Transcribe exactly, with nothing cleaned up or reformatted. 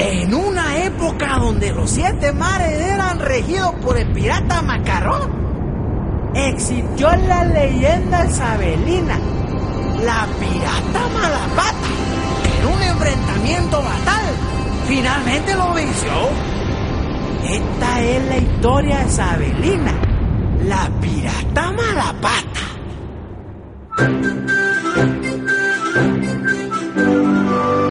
En una época donde los siete mares eran regidos por el pirata Macarrón, existió la leyenda isabelina, la pirata Malapata, que en un enfrentamiento fatal finalmente lo venció. Esta es la historia isabelina, la pirata Malapata.